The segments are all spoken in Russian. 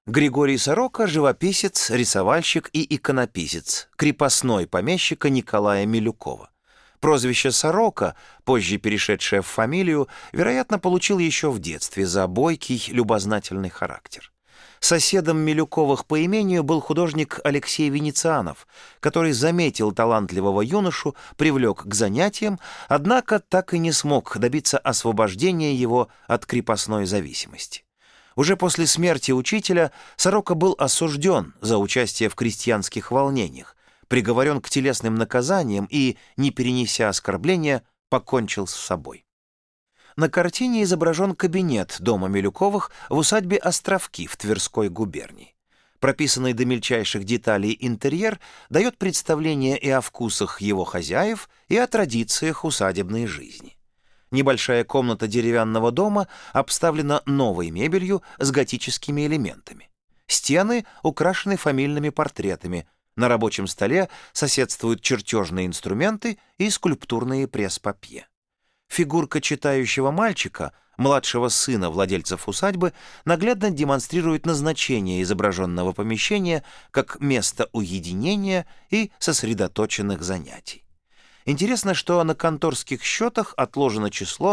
Григорий Сорока — живописец, рисовальщик и иконописец, крепостной помещика Николая Милюкова. Прозвище «Сорока», позже перешедшее в фамилию, вероятно, получил еще в детстве за бойкий, любознательный характер. Соседом Милюковых по имению был художник Алексей Венецианов, который заметил талантливого юношу, привлек к занятиям, однако так и не смог добиться освобождения его от крепостной зависимости. Уже после смерти учителя Сорока был осужден за участие в крестьянских волнениях, приговорен к телесным наказаниям и, не перенеся оскорбления, покончил с собой. На картине изображен кабинет дома Милюковых в усадьбе Островки в Тверской губернии. Прописанный до мельчайших деталей интерьер дает представление и о вкусах его хозяев, и о традициях усадебной жизни. Небольшая комната деревянного дома обставлена новой мебелью с готическими элементами. Стены украшены фамильными портретами. На рабочем столе соседствуют чертежные инструменты и скульптурные пресс-папье. Фигурка читающего мальчика, младшего сына владельцев усадьбы, наглядно демонстрирует назначение изображенного помещения как место уединения и сосредоточенных занятий. Интересно, что на конторских счетах отложено число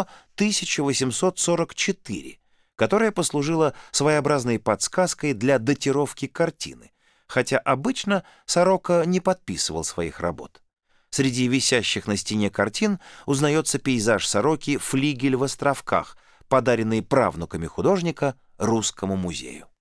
1844, которое послужило своеобразной подсказкой для датировки картины, хотя обычно Сорока не подписывал своих работ. Среди висящих на стене картин узнается пейзаж Сороки «Флигель в Островках», подаренный правнуками художника Русскому музею.